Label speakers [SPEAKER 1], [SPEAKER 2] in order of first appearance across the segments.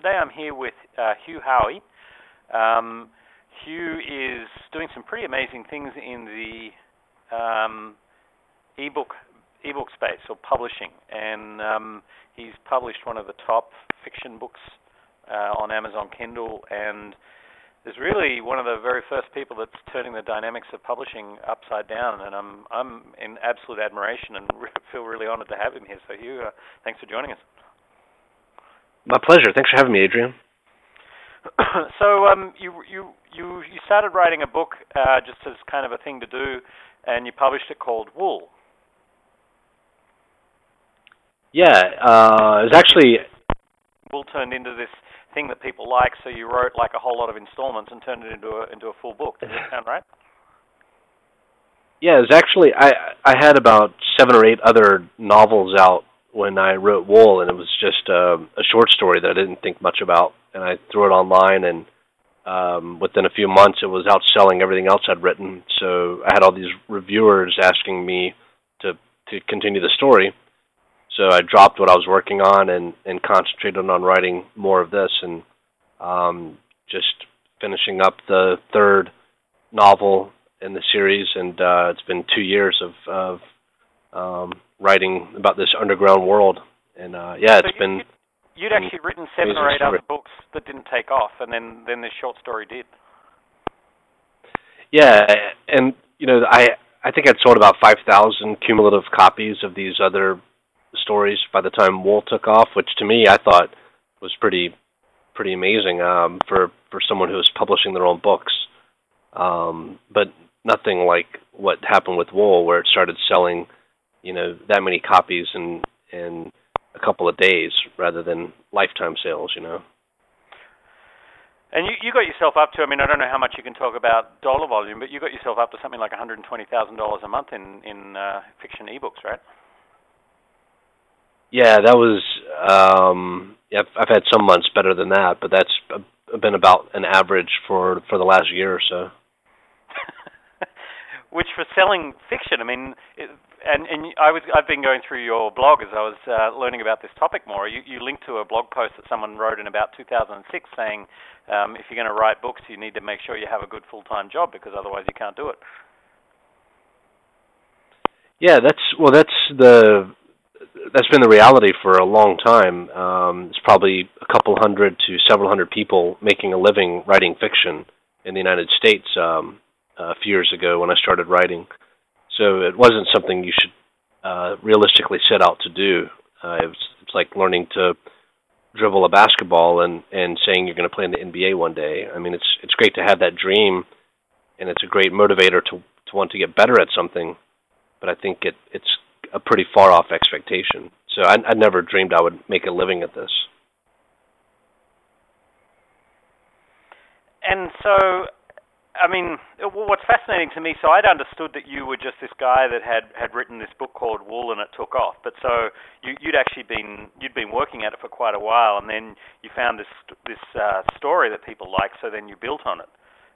[SPEAKER 1] today I'm here with Hugh Howey. Hugh is doing some pretty amazing things in the ebook space or publishing, and he's published one of the top fiction books on Amazon Kindle, and is really one of the very first people that's turning the dynamics of publishing upside down, and I'm in absolute admiration and feel really honored to have him here. So Hugh, thanks for joining us.
[SPEAKER 2] My pleasure. Thanks for having me, Adrian.
[SPEAKER 1] So you started writing a book just as kind of a thing to do, and you published it called Wool.
[SPEAKER 2] Yeah, it was actually...
[SPEAKER 1] Wool turned into this thing that people like, so you wrote like a whole lot of installments and turned it into a full book. Does that sound right?
[SPEAKER 2] Yeah, it was actually... I had about 7 or 8 other novels out when I wrote Wool, and it was just a short story that I didn't think much about, and I threw it online, and within a few months it was outselling everything else I'd written. So I had all these reviewers asking me to continue the story. So I dropped what I was working on and concentrated on writing more of this, and just finishing up the 3rd novel in the series, and it's been 2 years of writing about this underground world, and yeah, it's been...
[SPEAKER 1] You'd actually written 7 or 8 other books that didn't take off, and then this short story did.
[SPEAKER 2] Yeah, and you know, I think I'd sold about 5,000 cumulative copies of these other stories by the time Wool took off, which to me I thought was pretty amazing for someone who was publishing their own books. But nothing like what happened with Wool, where it started selling, you know, that many copies in a couple of days rather than lifetime sales, you know.
[SPEAKER 1] And you got yourself up to, I mean, I don't know how much you can talk about dollar volume, but you got yourself up to something like $120,000 a month in fiction ebooks, right?
[SPEAKER 2] Yeah, that was, I've had some months better than that, but that's been about an average for the last year or so.
[SPEAKER 1] Which for selling fiction, I mean, I've been going through your blog as I was learning about this topic more. You linked to a blog post that someone wrote in about 2006 saying, if you're going to write books, you need to make sure you have a good full-time job, because otherwise you can't do it.
[SPEAKER 2] Yeah, that's been the reality for a long time. It's probably a couple hundred to several hundred people making a living writing fiction in the United States a few years ago when I started writing. So it wasn't something you should realistically set out to do. It's like learning to dribble a basketball and saying you're going to play in the NBA one day. I mean, it's great to have that dream, and it's a great motivator to want to get better at something, but I think it's a pretty far-off expectation. So I never dreamed I would make a living at this.
[SPEAKER 1] And so, I mean, what's fascinating to me, so I'd understood that you were just this guy that had written this book called Wool and it took off. But so you'd been working at it for quite a while, and then you found this story that people like, so then you built on it.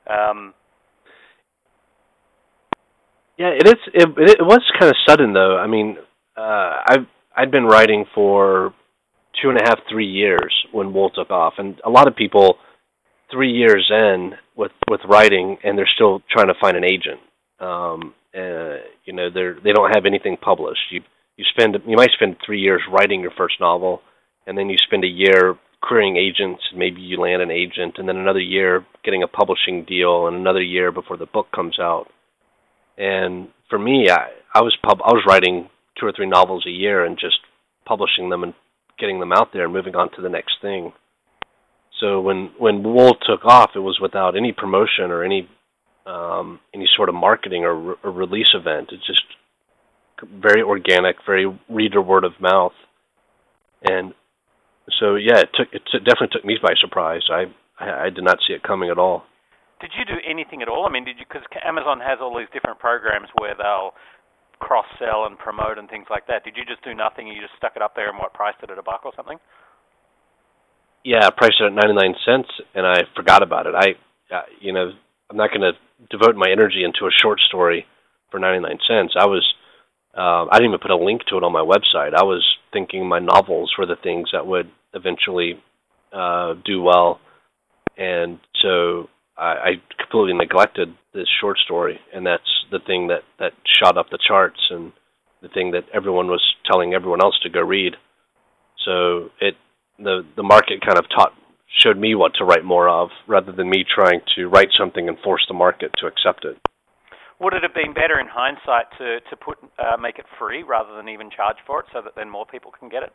[SPEAKER 2] Yeah, it was kind of sudden though. I mean, I'd been writing for 2.5, 3 years when Wool took off, and a lot of people 3 years in with writing, and they're still trying to find an agent. You know, they don't have anything published. You might spend 3 years writing your first novel, and then you spend a year querying agents. Maybe you land an agent, and then another year getting a publishing deal, and another year before the book comes out. And for me, I was writing 2 or 3 novels a year and just publishing them and getting them out there and moving on to the next thing. So when Wool took off, it was without any promotion or any sort of marketing or release event. It's just very organic, very reader word of mouth. And so yeah, it definitely took me by surprise. I did not see it coming at all.
[SPEAKER 1] Did you do anything at all? I mean, because Amazon has all these different programs where they'll cross-sell and promote and things like that. Did you just do nothing and you just stuck it up there and priced it at $1 or something?
[SPEAKER 2] Yeah, I priced it at 99 cents, and I forgot about it. I'm not going to devote my energy into a short story for 99 cents. I didn't even put a link to it on my website. I was thinking my novels were the things that would eventually do well, and so I completely neglected this short story, and that's the thing that shot up the charts, and the thing that everyone was telling everyone else to go read. So the market kind of showed me what to write more of, rather than me trying to write something and force the market to accept it.
[SPEAKER 1] Would it have been better in hindsight to make it free rather than even charge for it, so that then more people can get it?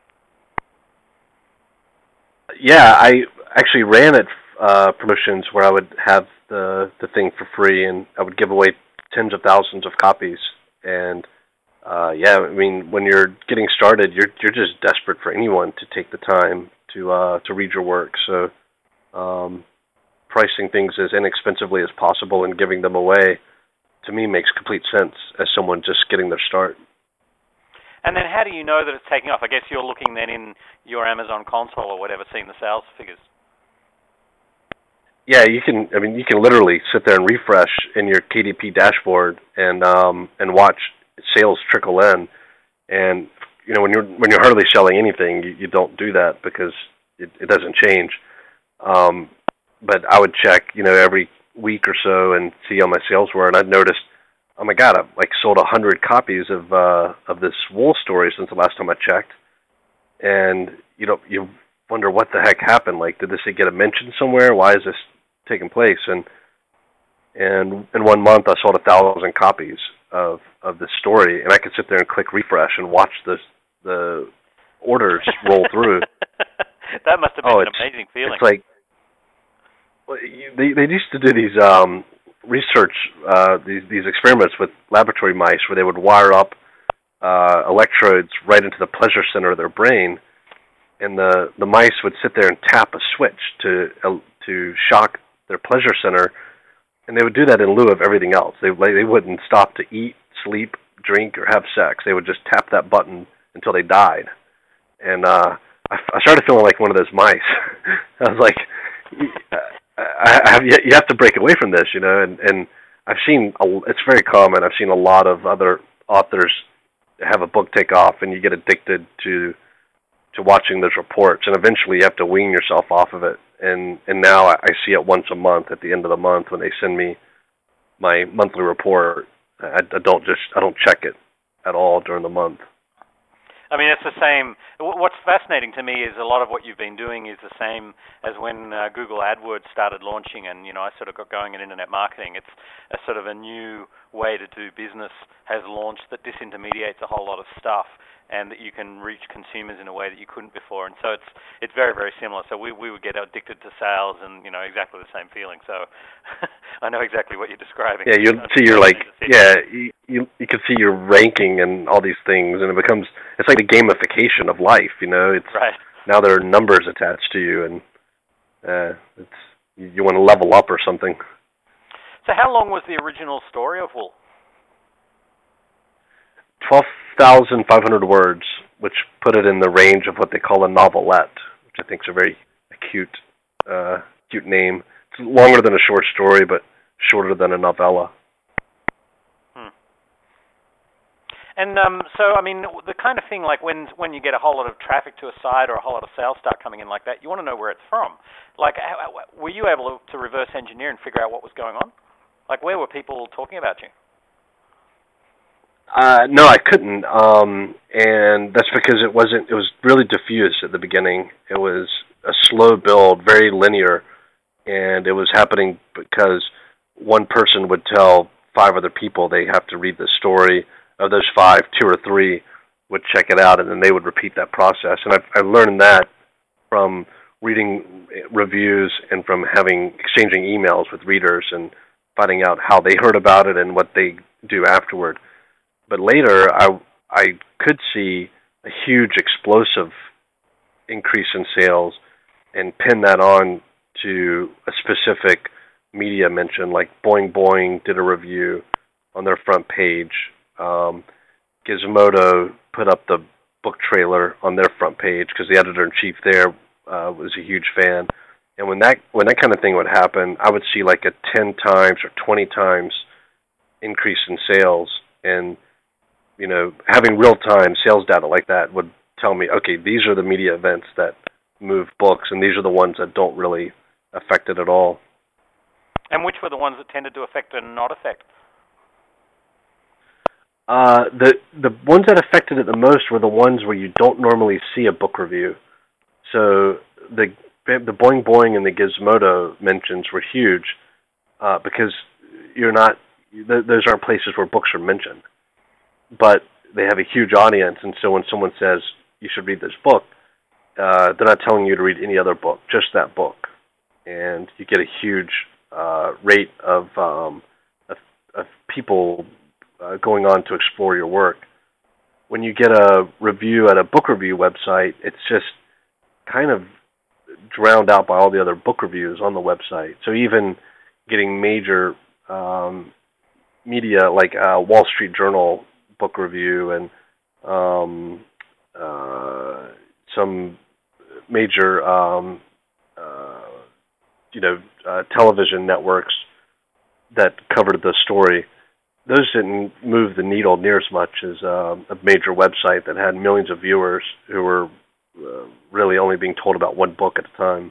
[SPEAKER 2] Yeah, I actually ran it promotions where I would have the thing for free, and I would give away tens of thousands of copies. And yeah, I mean, when you're getting started, you're just desperate for anyone to take the time to read your work. So pricing things as inexpensively as possible and giving them away, to me, makes complete sense as someone just getting their start.
[SPEAKER 1] And then how do you know that it's taking off? I guess you're looking then in your Amazon console or whatever, seeing the sales figures.
[SPEAKER 2] Yeah, you can. I mean, you can literally sit there and refresh in your KDP dashboard and watch sales trickle in. And you know, when you're hardly selling anything, you don't do that because it doesn't change. But I would check, you know, every week or so and see how my sales were, and I'd noticed, oh my God, I've like sold 100 copies of this wool story since the last time I checked. And you wonder what the heck happened. Like, did this get a mention somewhere? Why is this taking place? And in 1 month, I sold 1,000 copies of this story, and I could sit there and click refresh and watch the orders roll through.
[SPEAKER 1] That must have been an amazing feeling.
[SPEAKER 2] It's like, they used to do these research, these experiments with laboratory mice where they would wire up electrodes right into the pleasure center of their brain, and the mice would sit there and tap a switch to shock their pleasure center, and they would do that in lieu of everything else. They wouldn't stop to eat, sleep, drink, or have sex. They would just tap that button until they died. And I started feeling like one of those mice. I was like, you have to break away from this, you know. And I've seen it's very common. I've seen a lot of other authors have a book take off, and you get addicted to watching those reports, and eventually you have to wean yourself off of it. And now I see it once a month at the end of the month when they send me my monthly report. I don't check it at all during the month.
[SPEAKER 1] I mean, it's the same. What's fascinating to me is a lot of what you've been doing is the same as when Google AdWords started launching, and I sort of got going in internet marketing. It's a sort of a new way to do business has launched that disintermediates a whole lot of stuff, and that you can reach consumers in a way that you couldn't before. And so it's very, very similar. So we would get addicted to sales, and exactly the same feeling. So I know exactly what you're describing.
[SPEAKER 2] Yeah, you see, you're like, yeah, you can see your ranking and all these things, and it's like the gamification of life. It's
[SPEAKER 1] right.
[SPEAKER 2] Now there are numbers attached to you, and you want to level up or something.
[SPEAKER 1] So how long was the original story of Wool?
[SPEAKER 2] 12,500 words, which put it in the range of what they call a novelette, which I think is a very cute name. It's longer than a short story, but shorter than a novella.
[SPEAKER 1] And so, I mean, the kind of thing like when you get a whole lot of traffic to a site or a whole lot of sales start coming in like that, you want to know where it's from. Like, were you able to reverse engineer and figure out what was going on? Like, where were people talking about you?
[SPEAKER 2] No, I couldn't, and that's because it was really diffuse at the beginning. It was a slow build, very linear, and it was happening because one person would tell 5 other people they have to read the story. Of those 5, 2 or 3 would check it out, and then they would repeat that process. And I learned that from reading reviews and from exchanging emails with readers and finding out how they heard about it and what they do afterward. But later, I could see a huge explosive increase in sales and pin that on to a specific media mention, like Boing Boing did a review on their front page. Gizmodo put up the book trailer on their front page because the editor-in-chief there was a huge fan. And when that kind of thing would happen, I would see like a 10 times or 20 times increase in sales. And having real-time sales data like that would tell me, okay, these are the media events that move books, and these are the ones that don't really affect it at all.
[SPEAKER 1] And which were the ones that tended to affect and not affect?
[SPEAKER 2] The ones that affected it the most were the ones where you don't normally see a book review. So the Boing Boing and the Gizmodo mentions were huge because those aren't places where books are mentioned, but they have a huge audience, and so when someone says you should read this book, they're not telling you to read any other book, just that book, and you get a huge rate of people going on to explore your work. When you get a review at a book review website, it's just kind of drowned out by all the other book reviews on the website. So even getting major media like Wall Street Journal book review and some major television networks that covered the story, those didn't move the needle near as much as a major website that had millions of viewers who were really only being told about one book at a time.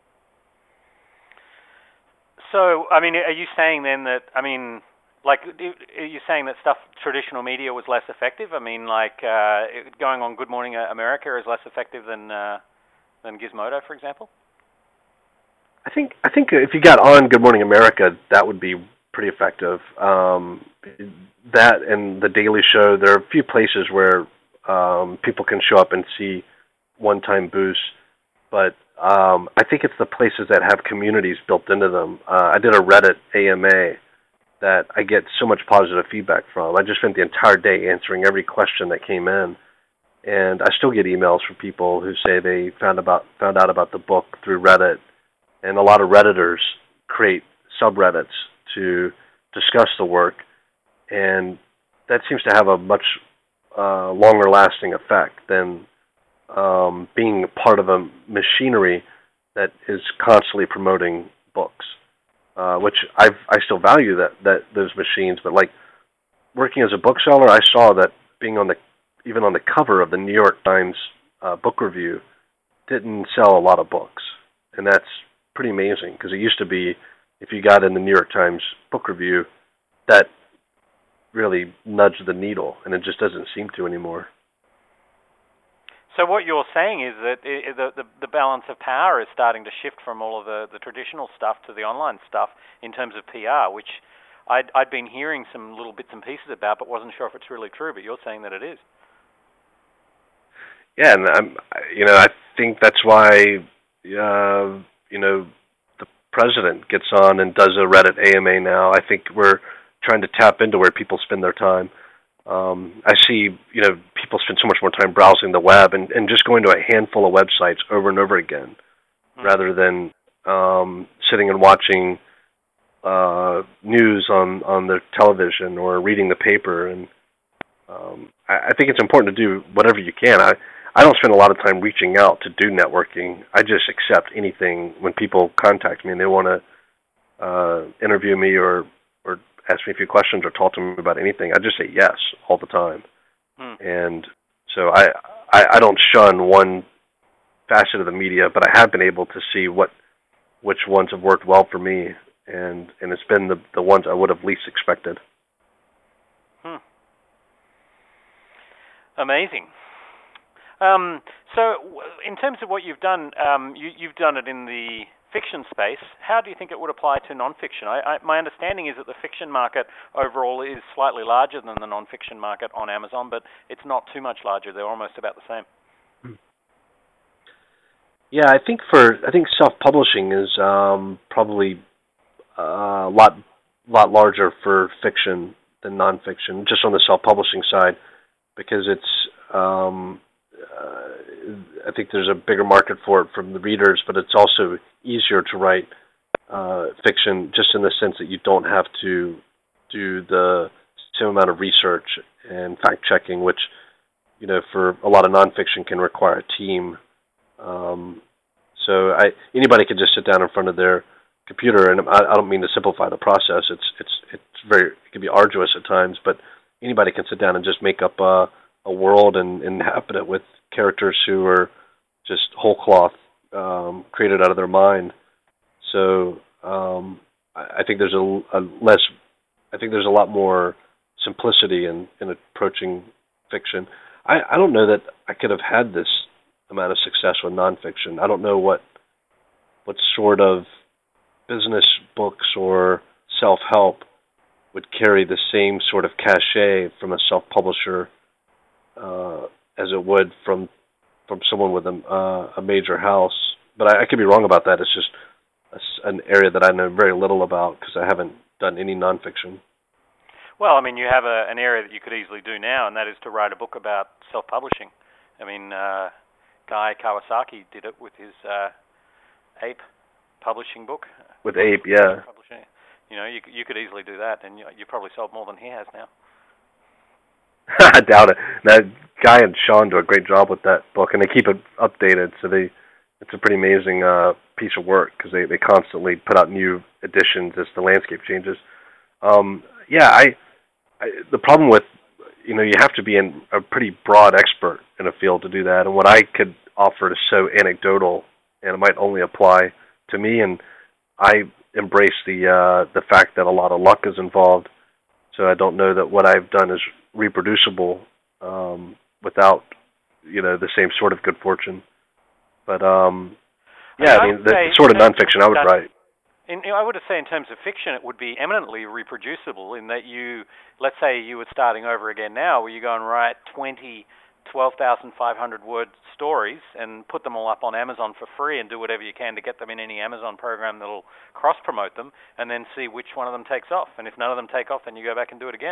[SPEAKER 1] So, I mean, are you saying then that, are you saying that traditional media was less effective? I mean, going on Good Morning America is less effective than Gizmodo, for example?
[SPEAKER 2] I think if you got on Good Morning America, that would be pretty effective. That and The Daily Show, there are a few places where people can show up and see one-time boosts, but I think it's the places that have communities built into them. I did a Reddit AMA that I get so much positive feedback from. I just spent the entire day answering every question that came in, and I still get emails from people who say they found out about the book through Reddit, and a lot of Redditors create subreddits to discuss the work, and that seems to have a much longer-lasting effect than being part of a machinery that is constantly promoting books, which I still value that those machines. But like working as a bookseller, I saw that being even on the cover of the New York Times book review didn't sell a lot of books, and that's pretty amazing because it used to be if you got in the New York Times book review, that really nudged the needle, and it just doesn't seem to anymore.
[SPEAKER 1] So what you're saying is that the balance of power is starting to shift from all of the traditional stuff to the online stuff in terms of PR, which I'd been hearing some little bits and pieces about, but wasn't sure if it's really true. But you're saying that it is. Yeah,
[SPEAKER 2] and I think that's why the president gets on and does a Reddit AMA now. I think we're trying to tap into where people spend their time. I see, people spend so much more time browsing the web and just going to a handful of websites over and over again, rather than sitting and watching news on their television or reading the paper. And I think it's important to do whatever you can. I don't spend a lot of time reaching out to do networking. I just accept anything when people contact me and they want to interview me or ask me a few questions or talk to me about anything. I just say yes all the time. And so I don't shun one facet of the media, but I have been able to see which ones have worked well for me, and it's been the ones I would have least expected.
[SPEAKER 1] Amazing. So in terms of what you've done, you've done it in the fiction space. How do you think it would apply to nonfiction? My understanding is that the fiction market overall is slightly larger than the nonfiction market on Amazon, but it's not too much larger. They're almost about the same.
[SPEAKER 2] Yeah, I think self-publishing is probably a lot larger for fiction than nonfiction, just on the self-publishing side, because it's I think there's a bigger market for it from the readers, but it's also easier to write fiction just in the sense that you don't have to do the same amount of research and fact-checking, which, for a lot of nonfiction can require a team. So anybody can just sit down in front of their computer, and I don't mean to simplify the process. It can be arduous at times, but anybody can sit down and just make up a world and inhabit it with characters who are just whole cloth created out of their mind. So I think there's I think there's a lot more simplicity in approaching fiction. I don't know that I could have had this amount of success with nonfiction. I don't know what sort of business books or self-help would carry the same sort of cachet from a self-publisher as it would from someone with a major house. But I could be wrong about that. It's just an area that I know very little about because I haven't done any nonfiction.
[SPEAKER 1] Well, I mean, you have an area that you could easily do now, and that is to write a book about self-publishing. I mean, Guy Kawasaki did it with his Ape publishing book.
[SPEAKER 2] With Ape, yeah.
[SPEAKER 1] You know, you could easily do that, and you probably sold more than he has now.
[SPEAKER 2] I doubt it. Now, Guy and Sean do a great job with that book, and they keep it updated, so it's a pretty amazing piece of work because they constantly put out new editions as the landscape changes. The problem with, you have to be a pretty broad expert in a field to do that, and what I could offer is so anecdotal, and it might only apply to me, and I embrace the fact that a lot of luck is involved, so I don't know that what I've done is reproducible without, the same sort of good fortune. But, the sort of nonfiction I would write.
[SPEAKER 1] I would say in terms of fiction, it would be eminently reproducible in that let's say you were starting over again now, where you go and write 12,500 word stories and put them all up on Amazon for free and do whatever you can to get them in any Amazon program that'll cross-promote them and then see which one of them takes off. And if none of them take off, then you go back and do it again.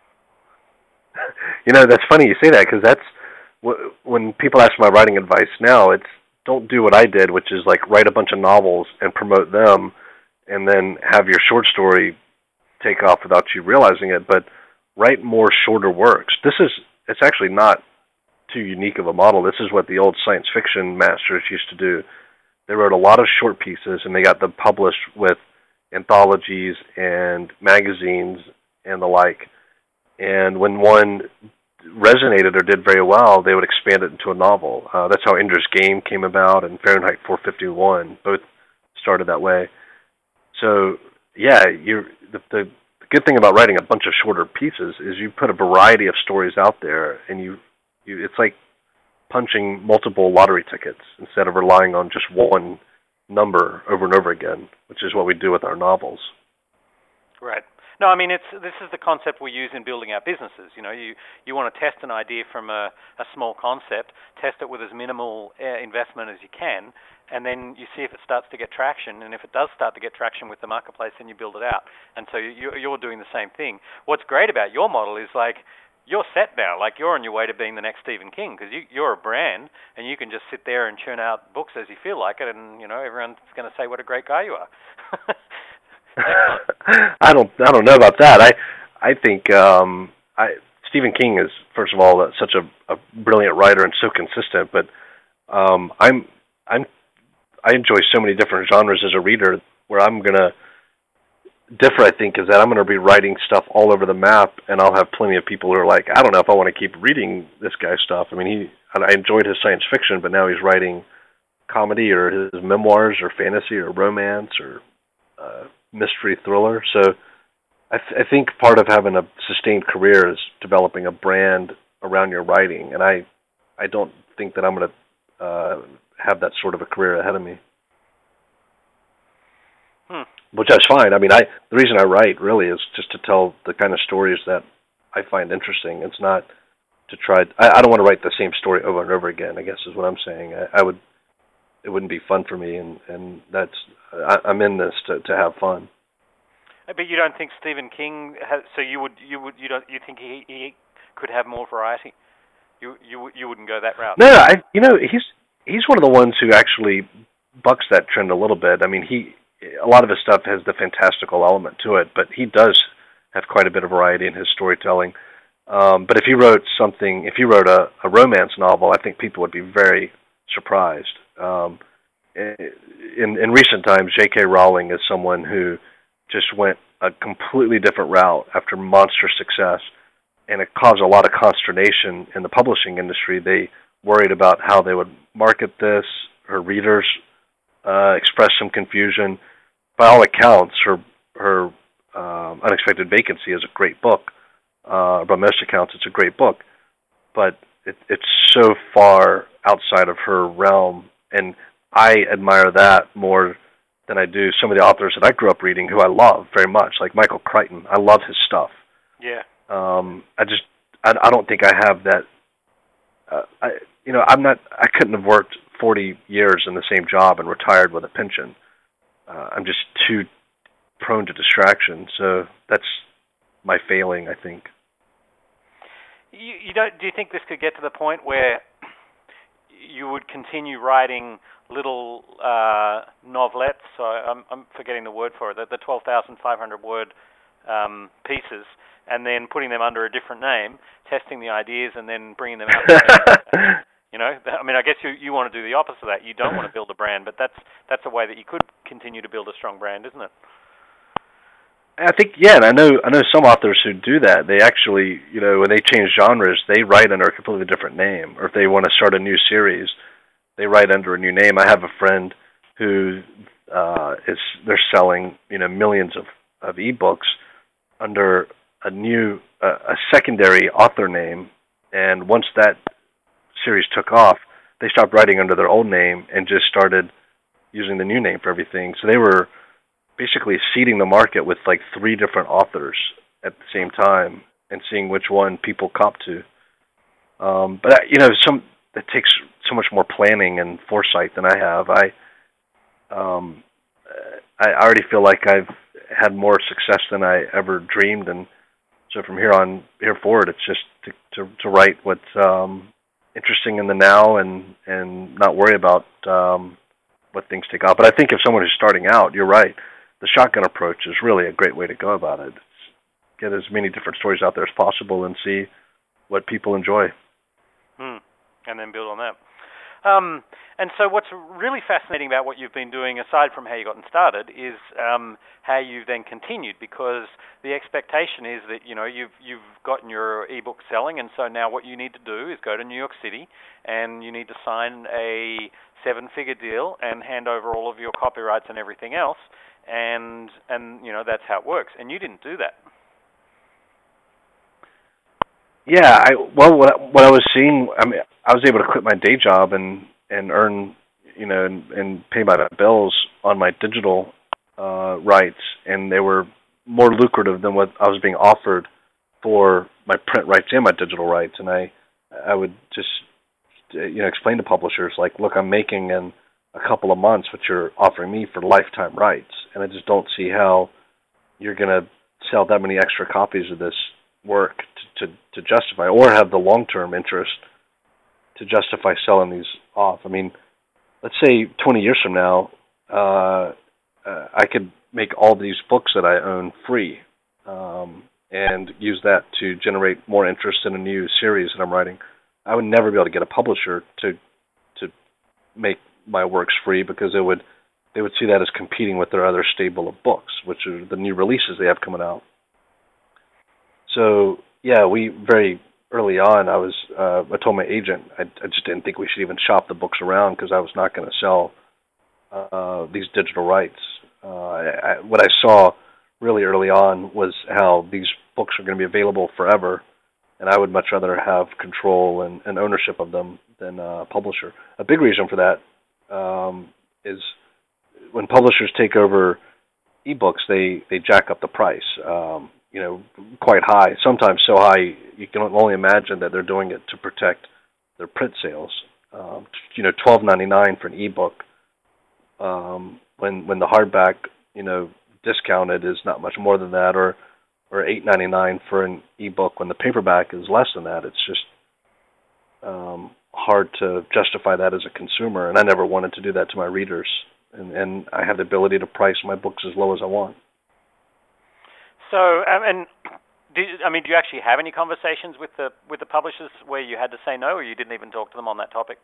[SPEAKER 2] That's funny you say that because that's when people ask my writing advice now, it's don't do what I did, which is like write a bunch of novels and promote them and then have your short story take off without you realizing it, but write more shorter works. It's actually not too unique of a model. This is what the old science fiction masters used to do. They wrote a lot of short pieces and they got them published with anthologies and magazines and the like. And when one resonated or did very well, they would expand it into a novel. That's how Ender's Game came about and Fahrenheit 451 both started that way. So, the good thing about writing a bunch of shorter pieces is you put a variety of stories out there, and it's like punching multiple lottery tickets instead of relying on just one number over and over again, which is what we do with our novels.
[SPEAKER 1] Right. No, I mean, this is the concept we use in building our businesses. You want to test an idea from a small concept, test it with as minimal investment as you can, and then you see if it starts to get traction. And if it does start to get traction with the marketplace, then you build it out. And so you're doing the same thing. What's great about your model is you're set now. You're on your way to being the next Stephen King because you're a brand, and you can just sit there and churn out books as you feel like it, and everyone's going to say what a great guy you are.
[SPEAKER 2] I don't know about that. I think Stephen King is, first of all, such a brilliant writer and so consistent. But I enjoy so many different genres as a reader. Where I'm gonna differ, I think, is that I'm gonna be writing stuff all over the map, and I'll have plenty of people who are like, I don't know if I want to keep reading this guy's stuff. I mean, I enjoyed his science fiction, but now he's writing comedy or his memoirs or fantasy or romance or mystery thriller. So I think part of having a sustained career is developing a brand around your writing, and I don't think that I'm going to have that sort of a career ahead of me. Which is fine. I mean, the reason I write really is just to tell the kind of stories that I find interesting. It's not to try. I don't want to write the same story over and over again, I guess is what I'm saying. It wouldn't be fun for me, and I'm in this to have fun.
[SPEAKER 1] But you don't think Stephen King has? So you think he could have more variety? You wouldn't go that route?
[SPEAKER 2] No, he's one of the ones who actually bucks that trend a little bit. I mean, a lot of his stuff has the fantastical element to it, but he does have quite a bit of variety in his storytelling. But if he wrote a romance novel, I think people would be very surprised. In recent times, J.K. Rowling is someone who just went a completely different route after monster success, and it caused a lot of consternation in the publishing industry. They worried about how they would market this. Her readers expressed some confusion. By all accounts, her Unexpected Vacancy is a great book. By most accounts, it's a great book, but it's so far outside of her realm, and I admire that more than I do some of the authors that I grew up reading, who I love very much, like Michael Crichton. I love his stuff.
[SPEAKER 1] Yeah.
[SPEAKER 2] I don't think I have that. I couldn't have worked 40 years in the same job and retired with a pension. I'm just too prone to distraction, so that's my failing, I think.
[SPEAKER 1] You don't? Do you think this could get to the point where you would continue writing little novelettes? So I'm forgetting the word for it. The 12,500 word pieces, and then putting them under a different name, testing the ideas, and then bringing them out. You know, I mean, I guess you want to do the opposite of that. You don't want to build a brand, but that's a way that you could continue to build a strong brand, isn't it?
[SPEAKER 2] I think, yeah, and I know some authors who do that. They actually, when they change genres, they write under a completely different name. Or if they want to start a new series, they write under a new name. I have a friend who they're selling, millions of ebooks under a secondary author name, and once that series took off, they stopped writing under their old name and just started using the new name for everything. So they were basically seeding the market with like 3 different authors at the same time and seeing which one people cop to. But it takes so much more planning and foresight than I have. I already feel like I've had more success than I ever dreamed, and so from here forward, it's just to write what's interesting in the now and not worry about what things take off. But I think if someone is starting out, you're right. The shotgun approach is really a great way to go about it. Get as many different stories out there as possible and see what people enjoy.
[SPEAKER 1] And then build on that. And so what's really fascinating about what you've been doing, aside from how you gotten started, is how you've then continued, because the expectation is that, you've gotten your ebook selling, and so now what you need to do is go to New York City, and you need to sign a 7-figure deal and hand over all of your copyrights and everything else, and that's how it works. And you didn't do that.
[SPEAKER 2] Yeah, what I was seeing, I was able to quit my day job and earn, and pay my bills on my digital rights, and they were more lucrative than what I was being offered for my print rights and my digital rights. And I would just, explain to publishers, like, look, I'm making in a couple of months what you're offering me for lifetime rights, and I just don't see how you're going to sell that many extra copies of this work to justify, or have the long-term interest to justify selling these off. I mean, let's say 20 years from now, I could make all these books that I own free, and use that to generate more interest in a new series that I'm writing. I would never be able to get a publisher to make my works free, because they would see that as competing with their other stable of books, which are the new releases they have coming out. So yeah, we very early on, I told my agent I just didn't think we should even shop the books around, because I was not going to sell these digital rights. What I saw really early on was how these books are going to be available forever, and I would much rather have control and ownership of them than a publisher. A big reason for that is when publishers take over ebooks, they jack up the price. Quite high, sometimes so high you can only imagine that they're doing it to protect their print sales. $12.99 for an ebook, when the hardback, discounted is not much more than that, or $8.99 for an ebook when the paperback is less than that. It's just hard to justify that as a consumer, and I never wanted to do that to my readers. And I have the ability to price my books as low as I want.
[SPEAKER 1] So, do you actually have any conversations with the publishers where you had to say no, or you didn't even talk to them on that topic?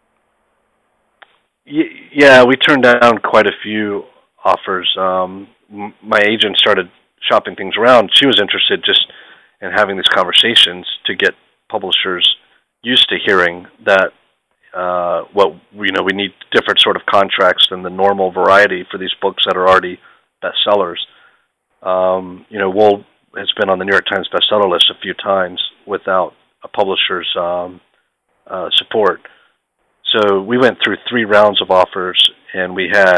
[SPEAKER 2] Yeah, we turned down quite a few offers. My agent started shopping things around. She was interested just in having these conversations to get publishers used to hearing that we need different sort of contracts than the normal variety for these books that are already bestsellers. Wool has been on the New York Times bestseller list a few times without a publisher's support. So we went through 3 rounds of offers, and we had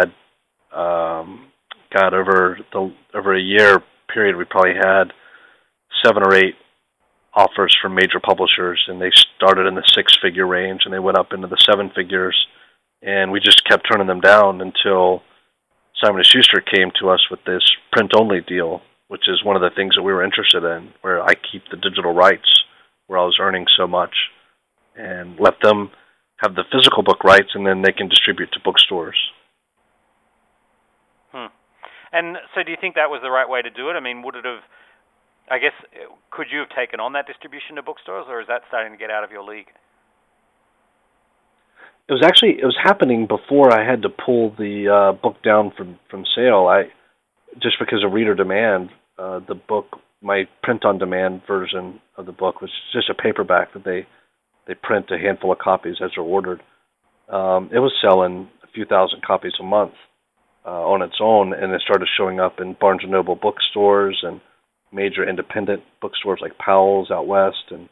[SPEAKER 2] over a year period, we probably had 7 or 8 offers from major publishers, and they started in the 6-figure range, and they went up into the 7 figures, and we just kept turning them down until Simon & Schuster came to us with this print-only deal, which is one of the things that we were interested in, where I keep the digital rights where I was earning so much, and let them have the physical book rights, and then they can distribute to bookstores.
[SPEAKER 1] And so do you think that was the right way to do it? I mean, could you have taken on that distribution to bookstores, or is that starting to get out of your league?
[SPEAKER 2] It was happening before I had to pull the book down from sale. Just because of reader demand, the book, my print-on-demand version of the book, was just a paperback that they print a handful of copies as they're ordered. It was selling a few thousand copies a month on its own, and it started showing up in Barnes & Noble bookstores and major independent bookstores like Powell's out west, and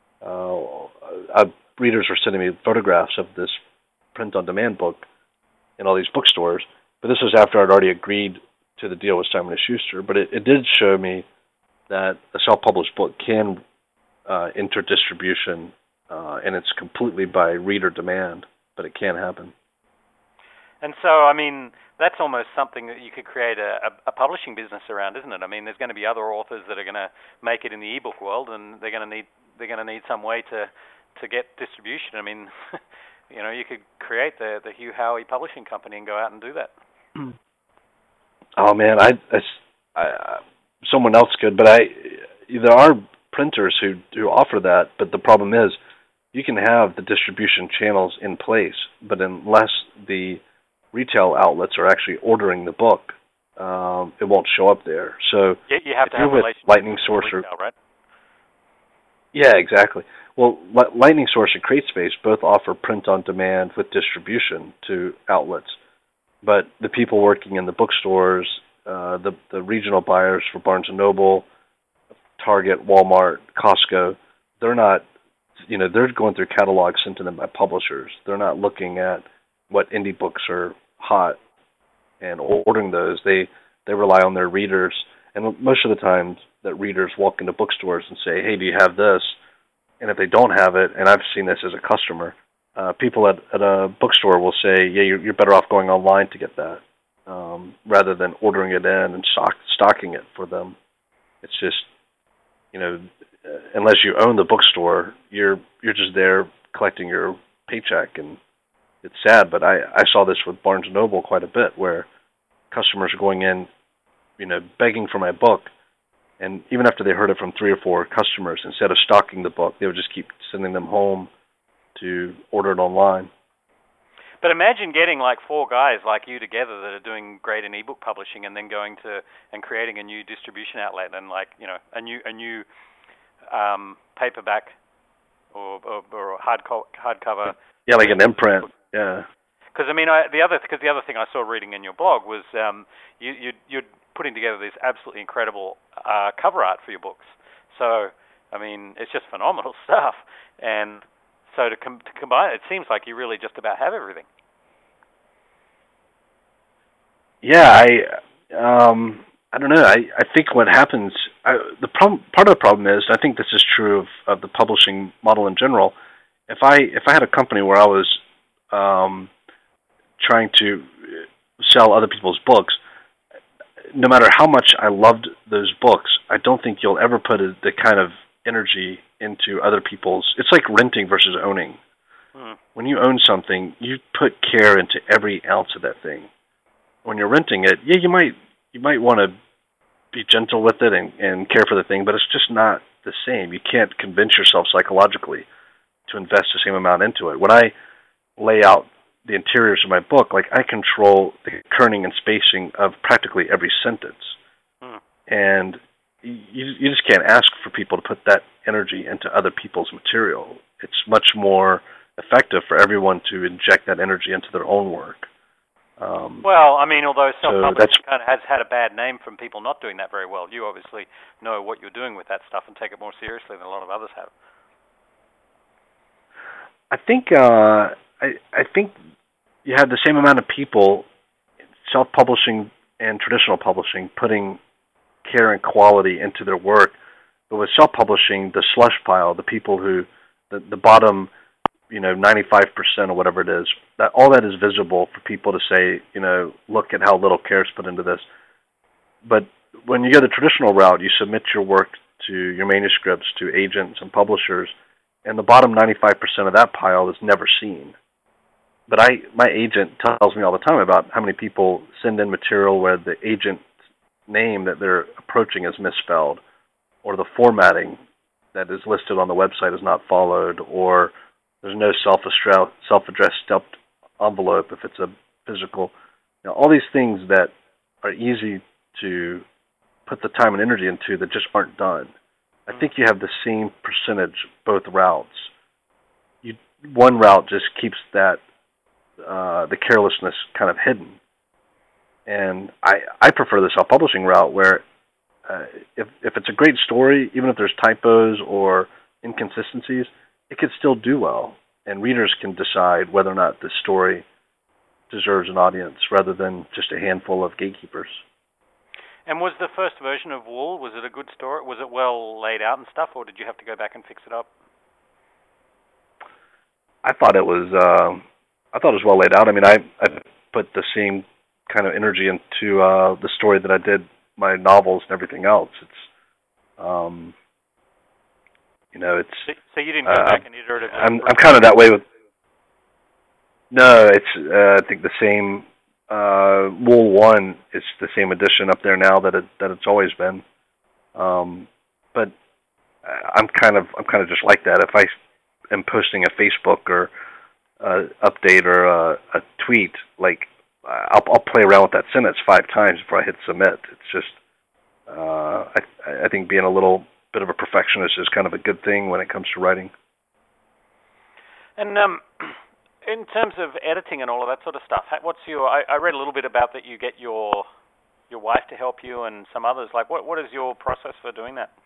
[SPEAKER 2] readers were sending me photographs of this print-on-demand book in all these bookstores. But this was after I'd already agreed to the deal with Simon & Schuster. But it did show me that a self-published book can enter distribution, and it's completely by reader demand, but it can happen.
[SPEAKER 1] And so, I mean, that's almost something that you could create a publishing business around, isn't it? I mean, there's going to be other authors that are going to make it in the ebook world, and they're going to need some way to get distribution. I mean, you could create the Hugh Howey Publishing Company and go out and do that.
[SPEAKER 2] Oh man, someone else could, but there are printers who offer that. But the problem is, you can have the distribution channels in place, but unless the retail outlets are actually ordering the book, it won't show up there. So
[SPEAKER 1] you have to have a relationship
[SPEAKER 2] Lightning Source
[SPEAKER 1] with retail, right?
[SPEAKER 2] Yeah, exactly. Well, Lightning Source and CreateSpace both offer print on demand with distribution to outlets, but the people working in the bookstores, the regional buyers for Barnes & Noble, Target, Walmart, Costco, they're not, they're going through catalogs sent to them by publishers. They're not looking at what indie books are hot and ordering those. They rely on their readers, and most of the time that readers walk into bookstores and say, hey, do you have this? And if they don't have it, and I've seen this as a customer, people at a bookstore will say, yeah, you're better off going online to get that, rather than ordering it in and stocking it for them. It's just, unless you own the bookstore, you're just there collecting your paycheck, and it's sad, but I saw this with Barnes & Noble quite a bit, where customers are going in, begging for my book, and even after they heard it from 3 or 4 customers, instead of stocking the book, they would just keep sending them home to order it online.
[SPEAKER 1] But imagine getting like 4 guys like you together that are doing great in ebook publishing, and then going to and creating a new distribution outlet, and a new paperback or hardcover.
[SPEAKER 2] Yeah, like an imprint. Yeah.
[SPEAKER 1] Because the other thing I saw reading in your blog was you're putting together this absolutely incredible cover art for your books. So it's just phenomenal stuff. And so to combine it, seems like you really just about have everything.
[SPEAKER 2] Yeah, I don't know. I think what happens, part of the problem is, I think this is true of the publishing model in general. If I had a company where I was trying to sell other people's books, no matter how much I loved those books, I don't think you'll ever put the kind of energy into other people's. It's like renting versus owning. When you own something, you put care into every ounce of that thing. When you're renting it, yeah, you might want to be gentle with it and care for the thing, but it's just not the same. You can't convince yourself psychologically to invest the same amount into it. When I lay out the interiors of my book, like, I control the kerning and spacing of practically every sentence. And you just can't ask for people to put that energy into other people's material. It's much more effective for everyone to inject that energy into their own work.
[SPEAKER 1] Well, I mean, although self-publishing
[SPEAKER 2] so
[SPEAKER 1] kind of has had a bad name from people not doing that very well, you obviously know what you're doing with that stuff and take it more seriously than a lot of others have.
[SPEAKER 2] I think you have the same amount of people, self-publishing and traditional publishing, putting care and quality into their work. But with self-publishing, the slush pile, the people who, the bottom, 95% or whatever it is, that all that is visible for people to say, look at how little care is put into this. But when you go the traditional route, you submit your work to your manuscripts to agents and publishers, and the bottom 95% of that pile is never seen. But my agent tells me all the time about how many people send in material where the agent's name that they're approaching is misspelled, or the formatting that is listed on the website is not followed, or there's no self-addressed stepped envelope if it's a physical. All these things that are easy to put the time and energy into that just aren't done. I think you have the same percentage both routes. One route just keeps that the carelessness kind of hidden, and I prefer the self-publishing route where if it's a great story, even if there's typos or inconsistencies, it can still do well, and readers can decide whether or not the story deserves an audience rather than just a handful of gatekeepers.
[SPEAKER 1] And was the first version of Wool, was it a good story? Was it well laid out and stuff, or did you have to go back and fix it up?
[SPEAKER 2] I thought it was well laid out. I mean, I put the same kind of energy into the story that I did my novels and everything else. It's it's.
[SPEAKER 1] So you didn't go back and iteratively.
[SPEAKER 2] I'm kind of that way with. No, it's I think the same. Wool 1 is the same edition up there now that it's always been. But I'm kind of just like that. If I am posting a Facebook or update or a tweet, like I'll play around with that sentence 5 times before I hit submit. It's just I think being a little bit of a perfectionist is kind of a good thing when it comes to writing.
[SPEAKER 1] And in terms of editing and all of that sort of stuff, what's your? I read a little bit about that you get your wife to help you and some others. Like, what is your process for doing that?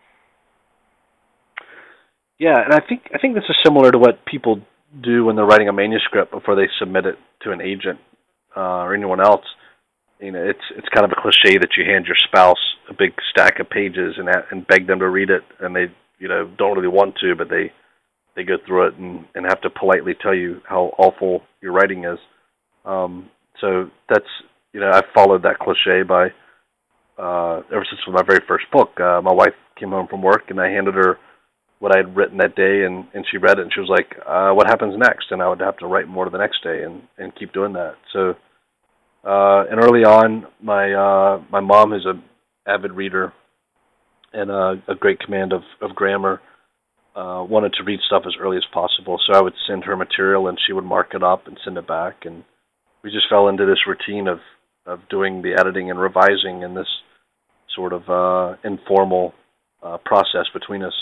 [SPEAKER 2] Yeah, and I think this is similar to what people do when they're writing a manuscript before they submit it to an agent or anyone else. It's kind of a cliche that you hand your spouse a big stack of pages and beg them to read it, and they don't really want to, but they go through it and have to politely tell you how awful your writing is. So that's I've followed that cliche by ever since my very first book. My wife came home from work and I handed her what I had written that day, and she read it and she was like, "What happens next?" And I would have to write more the next day and keep doing that. So and early on, my mom is an avid reader and a great command of grammar. Wanted to read stuff as early as possible, so I would send her material and she would mark it up and send it back, and we just fell into this routine of doing the editing and revising in this sort of informal process between us.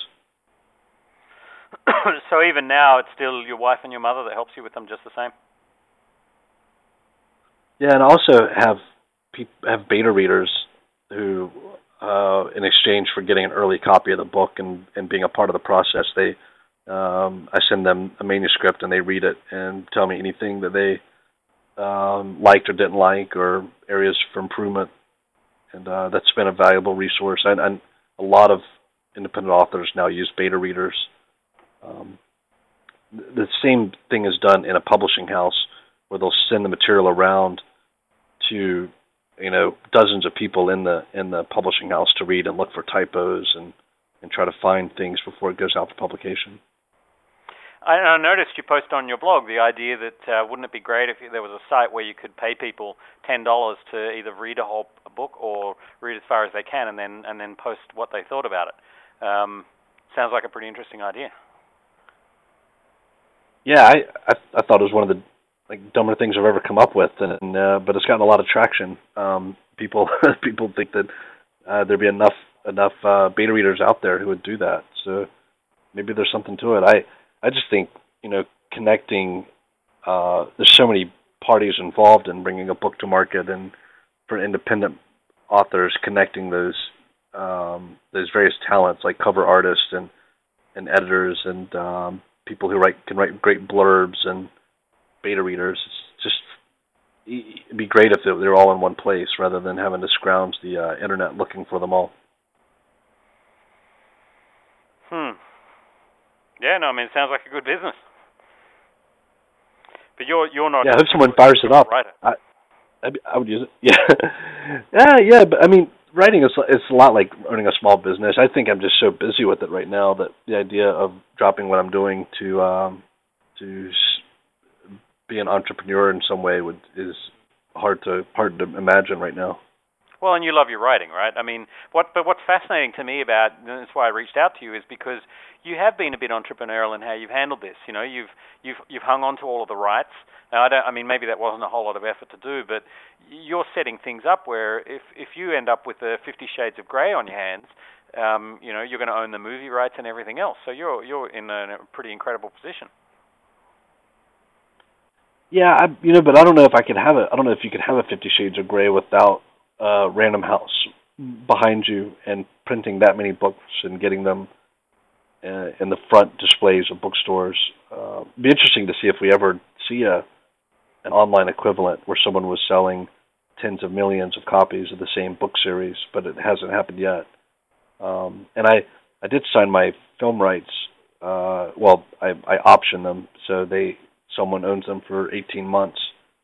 [SPEAKER 1] So even now, it's still your wife and your mother that helps you with them just the same?
[SPEAKER 2] Yeah, and I also have beta readers who, in exchange for getting an early copy of the book and being a part of the process, I send them a manuscript and they read it and tell me anything that they liked or didn't like or areas for improvement, and that's been a valuable resource. And a lot of independent authors now use beta readers. The same thing is done in a publishing house where they'll send the material around to dozens of people in the publishing house to read and look for typos and try to find things before it goes out for publication.
[SPEAKER 1] I noticed you post on your blog the idea that wouldn't it be great if there was a site where you could pay people $10 to either read a book or read as far as they can and then post what they thought about it. Sounds like a pretty interesting idea.
[SPEAKER 2] Yeah, I thought it was one of the dumber things I've ever come up with, and but it's gotten a lot of traction. People think that there'd be enough beta readers out there who would do that. So maybe there's something to it. I just think connecting. There's so many parties involved in bringing a book to market, and for independent authors, connecting those various talents like cover artists and editors and people who can write great blurbs and beta readers. It's just it'd be great if they're all in one place rather than having to scrounge the internet looking for them all.
[SPEAKER 1] Yeah, no, I mean, it sounds like a good business. But you're not.
[SPEAKER 2] Yeah, I hope someone fires it up. I would use it. Yeah, yeah. But I mean, writing is a lot like owning a small business. I think I'm just so busy with it right now that the idea of dropping what I'm doing to be an entrepreneur in some way is hard to imagine right now.
[SPEAKER 1] Well, and you love your writing, right? I mean, what's fascinating to me about, and that's why I reached out to you, is because you have been a bit entrepreneurial in how you've handled this. You know, you've hung on to all of the rights. Now, I mean, maybe that wasn't a whole lot of effort to do, but you're setting things up where if you end up with the 50 Shades of Grey on your hands, you know, you're going to own the movie rights and everything else. So you're in a pretty incredible position.
[SPEAKER 2] Yeah, but I don't know if I could have it. I don't know if you could have a 50 Shades of Grey without Random House behind you and printing that many books and getting them in the front displays of bookstores. It'd be interesting to see if we ever see an online equivalent where someone was selling tens of millions of copies of the same book series, but it hasn't happened yet. And I did sign my film rights. Well, I optioned them, so someone owns them for 18 months.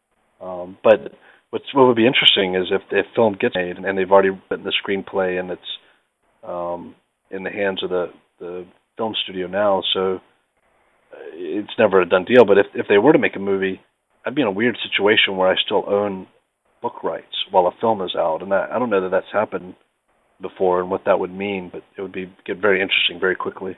[SPEAKER 2] But what would be interesting is if the film gets made and they've already written the screenplay and it's in the hands of the film studio now, so it's never a done deal. But if they were to make a movie, I'd be in a weird situation where I still own book rights while a film is out, and I don't know that that's happened before and what that would mean, but it would get very interesting very quickly.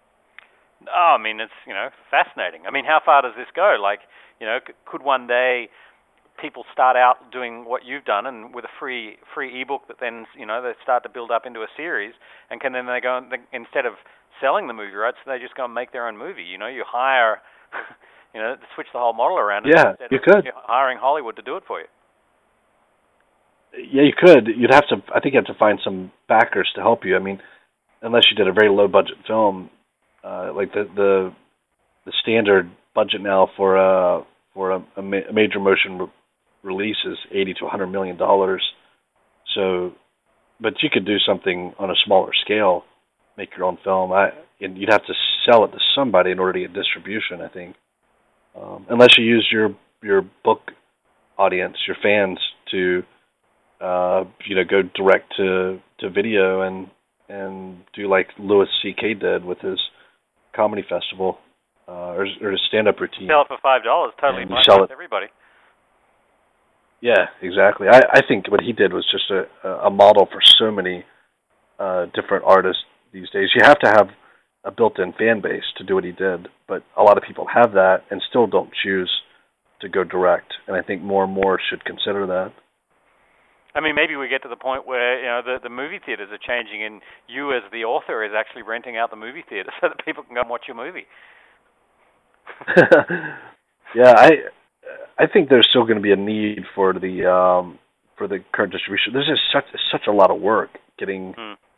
[SPEAKER 1] Oh, I mean, it's, you know, fascinating. I mean, how far does this go? Like, you know, could one day people start out doing what you've done and with a free ebook that then, you know, they start to build up into a series, and then they go, instead of selling the movie rights, they just go and make their own movie. You know, you hire, you know, switch the whole model around.
[SPEAKER 2] Yeah, you could.
[SPEAKER 1] Hiring Hollywood to do it for you.
[SPEAKER 2] Yeah, you could. I think you have to find some backers to help you. I mean, unless you did a very low budget film, like the standard budget now for a major motion release is $80 to $100 million. So, but you could do something on a smaller scale, make your own film. And you'd have to sell it to somebody in order to get distribution, I think. Unless you use your book audience, your fans, to go direct to video and do like Louis C.K. did with his comedy festival or his stand-up routine.
[SPEAKER 1] Sell it for $5, totally bypass everybody.
[SPEAKER 2] Yeah, exactly. I think what he did was just a model for so many different artists these days. You have to have a built-in fan base to do what he did, but a lot of people have that and still don't choose to go direct, and I think more and more should consider that.
[SPEAKER 1] I mean, maybe we get to the point where, you know, the movie theaters are changing, and you as the author is actually renting out the movie theater so that people can go and watch your movie.
[SPEAKER 2] Yeah, I think there's still going to be a need for the current distribution. There's just such a lot of work getting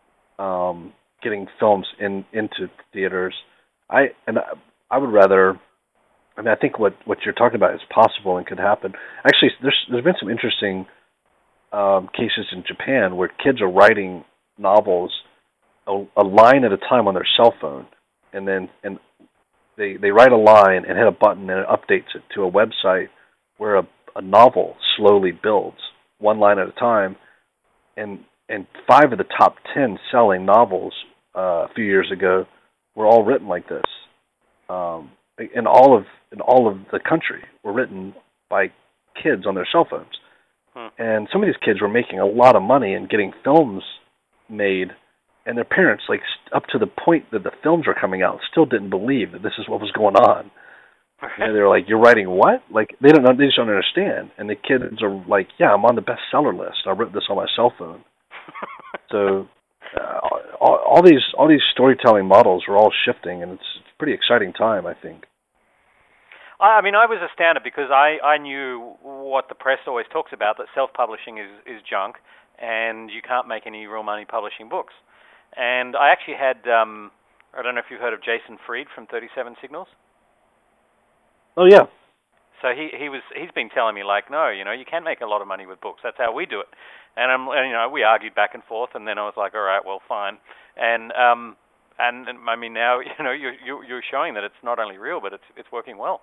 [SPEAKER 2] films into theaters. I would rather. I mean, I think what you're talking about is possible and could happen. Actually, there's been some interesting cases in Japan where kids are writing novels a line at a time on their cell phone, and they write a line and hit a button and it updates it to a website where a novel slowly builds one line at a time, and 5 of the top 10 selling novels a few years ago were all written like this. In all of the country were written by kids on their cell phones. And some of these kids were making a lot of money and getting films made, and their parents, like up to the point that the films were coming out, still didn't believe that this is what was going on. And they were like, "You're writing what?" Like they just don't understand. And the kids are like, "Yeah, I'm on the bestseller list. I wrote this on my cell phone." So all these storytelling models are all shifting, and it's a pretty exciting time, I think.
[SPEAKER 1] I mean, I was astounded because I knew what the press always talks about, that self-publishing is junk and you can't make any real money publishing books. And I actually had, I don't know if you've heard of Jason Fried from 37 Signals.
[SPEAKER 2] Oh, yeah.
[SPEAKER 1] So he's been telling me, like, no, you can make a lot of money with books. That's how we do it. And we argued back and forth, and then I was like, all right, well, fine. And I mean, now you're showing that it's not only real, but it's working well.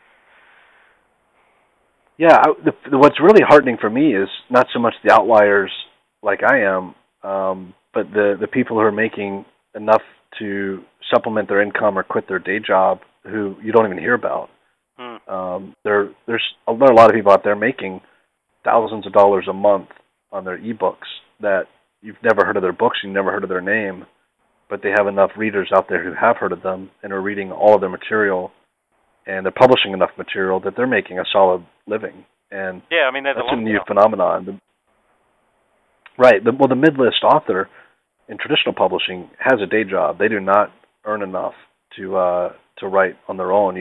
[SPEAKER 2] Yeah, what's really heartening for me is not so much the outliers like I am, but the people who are making enough to supplement their income or quit their day job who you don't even hear about. There are a lot of people out there making thousands of dollars a month on their ebooks that you've never heard of their books, you've never heard of their name, but they have enough readers out there who have heard of them and are reading all of their material, and they're publishing enough material that they're making a solid living. And
[SPEAKER 1] yeah, I mean, that's
[SPEAKER 2] a new phenomenon. Right. The mid-list author in traditional publishing has a day job. They do not earn enough to write on their own.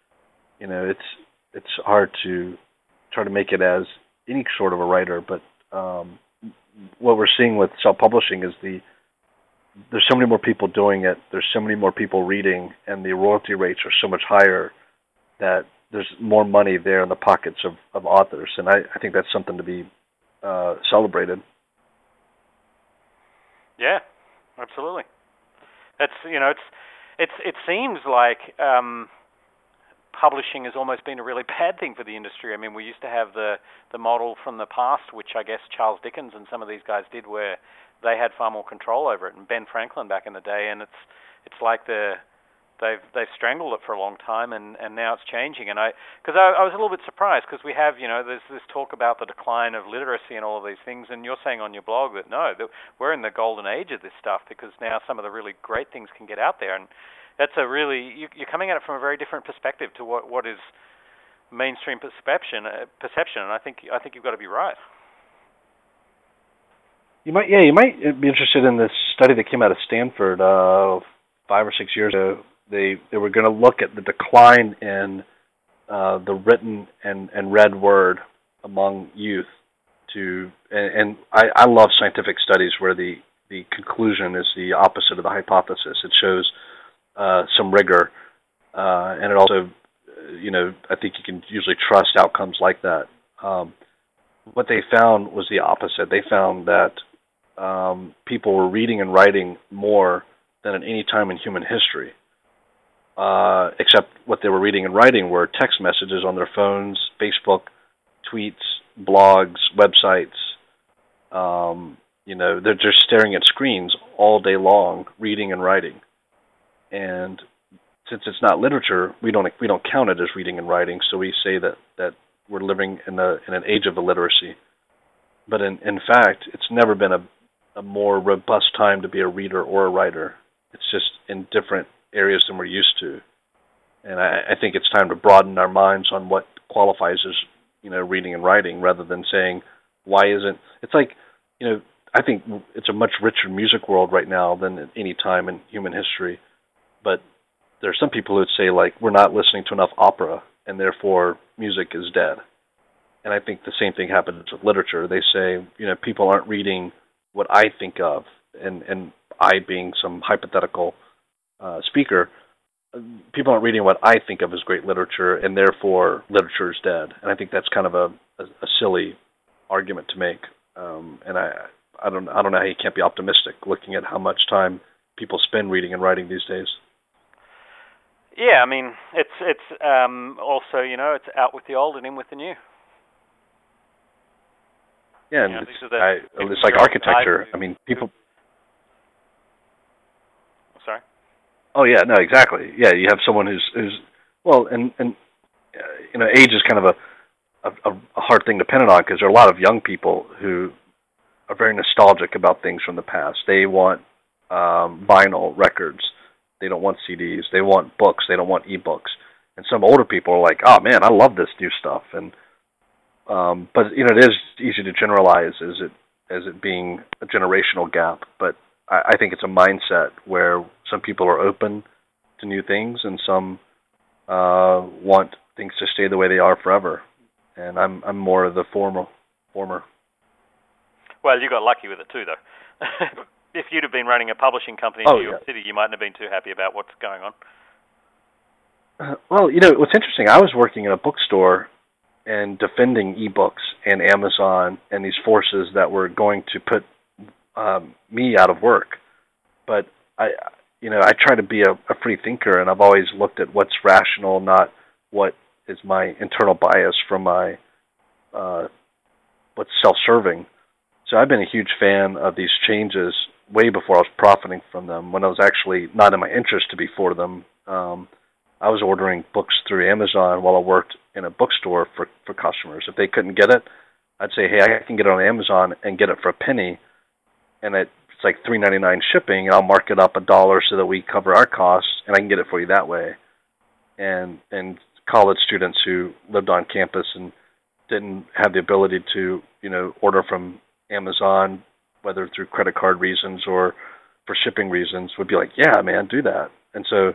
[SPEAKER 2] It's hard to try to make it as any sort of a writer, but what we're seeing with self-publishing is there's so many more people doing it, there's so many more people reading, and the royalty rates are so much higher that there's more money there in the pockets of authors, and I think that's something to be celebrated.
[SPEAKER 1] Yeah, absolutely. That's it seems like publishing has almost been a really bad thing for the industry. I mean, we used to have the model from the past, which I guess Charles Dickens and some of these guys did, where they had far more control over it, and Ben Franklin back in the day, and it's like they've strangled it for a long time, and now it's changing. And I was a little bit surprised, because we have, there's this talk about the decline of literacy and all of these things, and you're saying on your blog that we're in the golden age of this stuff, because now some of the really great things can get out there, and that's you're coming at it from a very different perspective to what is mainstream perception, and I think you've got to be right. You might
[SPEAKER 2] be interested in this study that came out of Stanford 5 or 6 years ago. They were going to look at the decline in the written and read word among youth. And I love scientific studies where the conclusion is the opposite of the hypothesis. It shows some rigor, and it also, I think you can usually trust outcomes like that. What they found was the opposite. They found that people were reading and writing more than at any time in human history, except what they were reading and writing were text messages on their phones, Facebook, tweets, blogs, websites. They're just staring at screens all day long, reading and writing. And since it's not literature, we don't count it as reading and writing. So we say that we're living in an age of illiteracy. But in fact, it's never been a more robust time to be a reader or a writer. It's just in different areas than we're used to. And I think it's time to broaden our minds on what qualifies as reading and writing, rather than saying why isn't. It's like I think it's a much richer music world right now than at any time in human history. But there are some people who would say, like, we're not listening to enough opera, and therefore music is dead. And I think the same thing happens with literature. They say, people aren't reading what I think of, and I being some hypothetical speaker, people aren't reading what I think of as great literature, and therefore literature is dead. And I think that's kind of a silly argument to make. And I don't know how you can't be optimistic looking at how much time people spend reading and writing these days.
[SPEAKER 1] Yeah, I mean, it's also, it's out with the old and in with the new.
[SPEAKER 2] Yeah, and it's like architecture. I mean, people.
[SPEAKER 1] Sorry.
[SPEAKER 2] Oh yeah, no, exactly. Yeah, you have someone who's well, and age is kind of a hard thing to pin it on, because there are a lot of young people who are very nostalgic about things from the past. They want vinyl records. They don't want CDs. They want books. They don't want ebooks. And some older people are like, "Oh man, I love this new stuff." And but it is easy to generalize as it being a generational gap. But I think it's a mindset where some people are open to new things, and some want things to stay the way they are forever. And I'm more of the former.
[SPEAKER 1] Well, you got lucky with it too, though. If you'd have been running a publishing company in New York City, you mightn't have been too happy about what's going on.
[SPEAKER 2] Well, what's interesting, I was working in a bookstore and defending ebooks and Amazon and these forces that were going to put me out of work. But I try to be a free thinker, and I've always looked at what's rational, not what is my internal bias from my what's self-serving. So I've been a huge fan of these changes way before I was profiting from them, when I was actually not in my interest to be for them. I was ordering books through Amazon while I worked in a bookstore for customers. If they couldn't get it, I'd say, hey, I can get it on Amazon and get it for a penny, and it's like $3.99 shipping, and I'll mark it up $1 so that we cover our costs, and I can get it for you that way. And college students who lived on campus and didn't have the ability to, order from Amazon, whether through credit card reasons or for shipping reasons, would be like, yeah, man, do that. And so,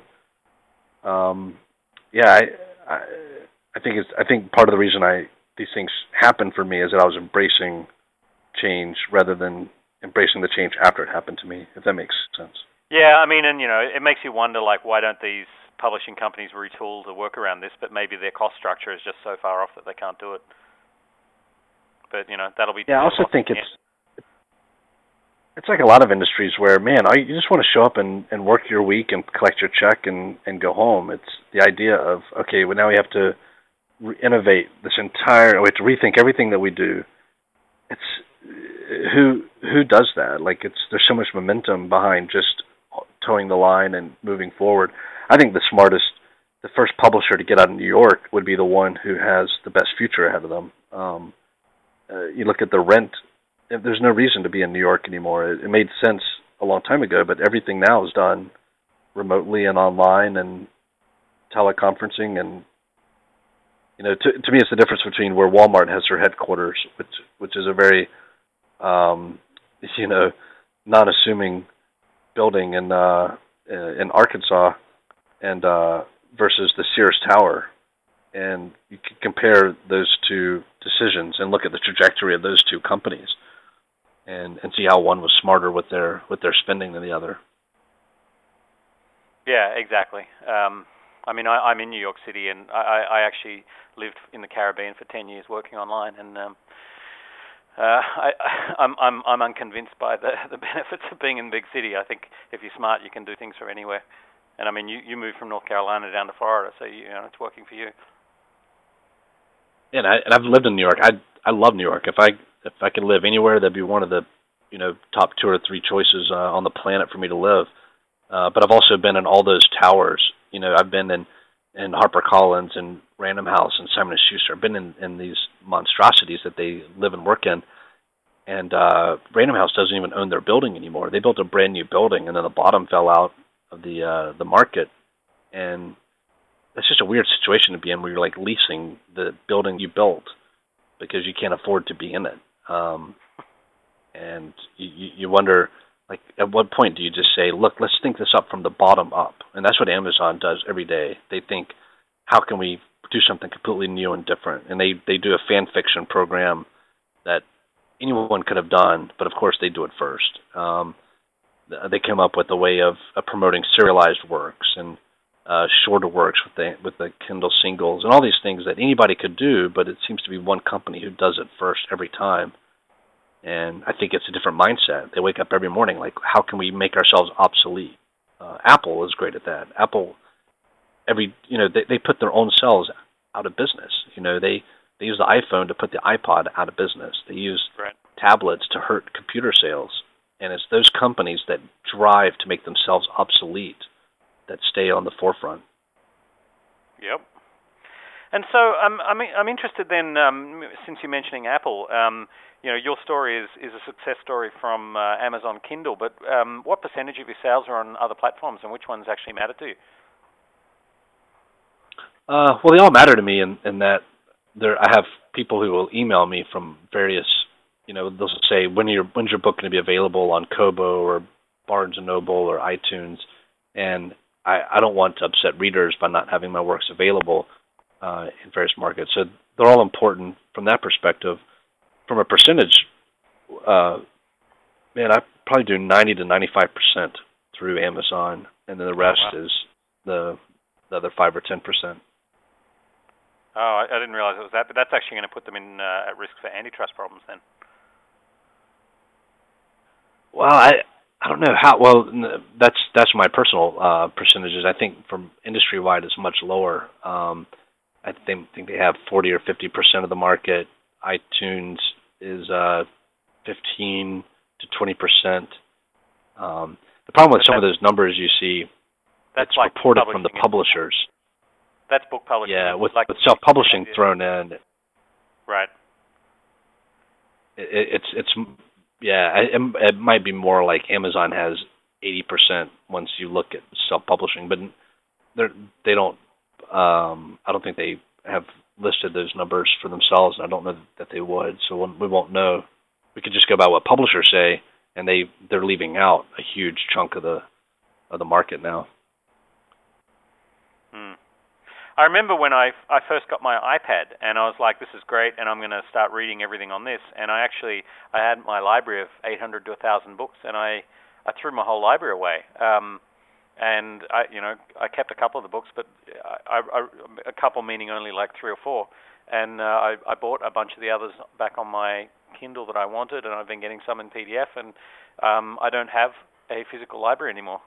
[SPEAKER 2] I think part of the reason these things happened for me is that I was embracing change rather than embracing the change after it happened to me, if that makes sense.
[SPEAKER 1] Yeah, I mean, and it makes you wonder, like, why don't these publishing companies retool to work around this? But maybe their cost structure is just so far off that they can't do it. But that'll be.
[SPEAKER 2] Yeah, I also think it's like a lot of industries where, man, you just want to show up and work your week and collect your check and go home. It's the idea of, okay, well, now we have to innovate this we have to rethink everything that we do. It's who does that? Like, there's so much momentum behind just towing the line and moving forward. I think the first publisher to get out of New York would be the one who has the best future ahead of them. You look at the rent. There's no reason to be in New York anymore. It made sense a long time ago, but everything now is done remotely and online and teleconferencing. And to me, it's the difference between where Walmart has their headquarters, which is a very non-assuming building in Arkansas, and versus the Sears Tower. And you can compare those two decisions and look at the trajectory of those two companies, and see how one was smarter with their spending than the other.
[SPEAKER 1] Yeah, exactly. I'm in New York City, and I actually lived in the Caribbean for 10 years working online, and I'm unconvinced by the benefits of being in the big city. I think if you're smart, you can do things from anywhere. And I mean, you moved from North Carolina down to Florida, so it's working for you.
[SPEAKER 2] And I've lived in New York. I love New York. If I could live anywhere, that'd be one of the top 2 or 3 choices on the planet for me to live. But I've also been in all those towers. I've been in HarperCollins and Random House and Simon & Schuster. I've been in these monstrosities that they live and work in. And Random House doesn't even own their building anymore. They built a brand new building, and then the bottom fell out of the market. And it's just a weird situation to be in, where you're like leasing the building you built because you can't afford to be in it. And you wonder, like, at what point do you just say, look, let's think this up from the bottom up? And that's what Amazon does every day. They think, how can we do something completely new and different? And they do a fan fiction program that anyone could have done, but of course they do it first. They came up with a way of promoting serialized works and shorter works with the Kindle singles and all these things that anybody could do, but it seems to be one company who does it first every time. And I think it's a different mindset. They wake up every morning like, how can we make ourselves obsolete? Apple is great at that. Apple, they put their own selves out of business. They use the iPhone to put the iPod out of business. They use tablets to hurt computer sales. And it's those companies that drive to make themselves obsolete that stay on the forefront.
[SPEAKER 1] Yep. And so I'm interested then, since you're mentioning Apple, your story is a success story from Amazon Kindle, but what percentage of your sales are on other platforms, and which ones actually matter to you?
[SPEAKER 2] Well, they all matter to me in that I have people who will email me from various, they'll say, when's your book going to be available on Kobo or Barnes & Noble or iTunes? And I don't want to upset readers by not having my works available. in various markets. So they're all important from that perspective. From a percentage, man, I probably do 90 to 95% through Amazon, and then the rest is the other 5 or 10%.
[SPEAKER 1] Oh, I didn't realize it was that, but that's actually going to put them in at risk for antitrust problems then.
[SPEAKER 2] Well, I don't know how. Well, that's my personal percentages. I think from industry wide, it's much lower. I think they have 40 or 50% of the market. iTunes is 15 to 20%. The problem with some of those numbers you see,
[SPEAKER 1] that's
[SPEAKER 2] it's
[SPEAKER 1] like
[SPEAKER 2] reported from the publishers.
[SPEAKER 1] That's book publishing.
[SPEAKER 2] Yeah, with self-publishing thrown in.
[SPEAKER 1] Right.
[SPEAKER 2] It's yeah. It might be more like Amazon has 80% once you look at self-publishing, but they don't. I don't think they have listed those numbers for themselves, and I don't know that they would. So we won't know. We could just go by what publishers say, and they're leaving out a huge chunk of the market now.
[SPEAKER 1] I remember when I first got my iPad, and I was like, this is great, and I'm going to start reading everything on this. And I had my library of 800 to 1,000 books, and I threw my whole library away. And I kept a couple of the books, but a couple meaning only like 3 or 4. And I bought a bunch of the others back on my Kindle that I wanted, and I've been getting some in PDF, and I don't have a physical library anymore.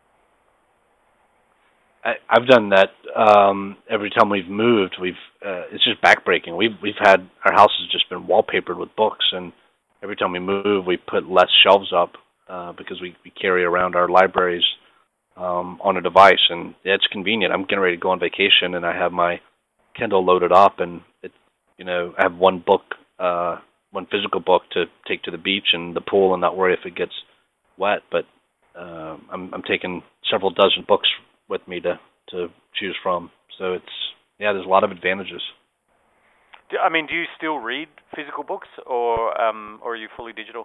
[SPEAKER 2] I've done that every time we've moved. It's just backbreaking. We've had our house has just been wallpapered with books, and every time we move, we put less shelves up because we carry around our libraries on a device, and it's convenient. I'm getting ready to go on vacation, and I have my Kindle loaded up, and I have one physical book to take to the beach and the pool, and not worry if it gets wet. But I'm taking several dozen books with me to choose from. So there's a lot of advantages.
[SPEAKER 1] Do you still read physical books, or are you fully digital?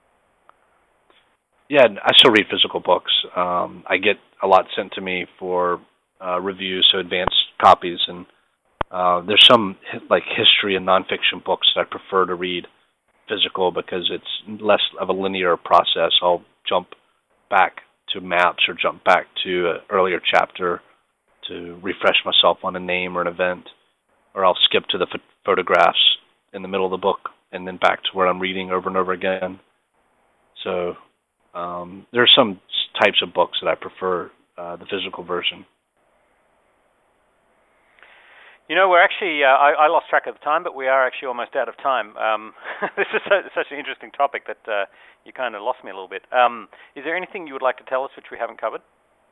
[SPEAKER 2] Yeah, I still read physical books. I get a lot sent to me for reviews, so advanced copies, and there's some like history and nonfiction books that I prefer to read physical because it's less of a linear process. I'll jump back to maps or jump back to an earlier chapter to refresh myself on a name or an event, or I'll skip to the photographs in the middle of the book and then back to where I'm reading over and over again. So there are some types of books that I prefer the physical version.
[SPEAKER 1] We're actually, I lost track of the time, but we are actually almost out of time. This is such an interesting topic that you kind of lost me a little bit. Is there anything you would like to tell us which we haven't covered?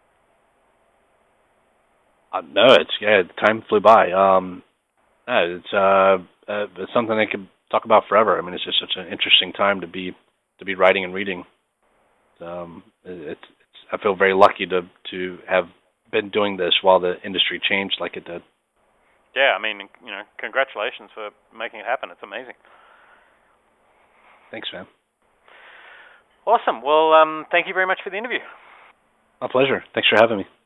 [SPEAKER 2] No, time flew by. It's something I could talk about forever. It's just such an interesting time to be writing and reading. I feel very lucky to have been doing this while the industry changed like it did.
[SPEAKER 1] Yeah, congratulations for making it happen. It's amazing.
[SPEAKER 2] Thanks, man.
[SPEAKER 1] Awesome. Well, thank you very much for the interview.
[SPEAKER 2] My pleasure. Thanks for having me.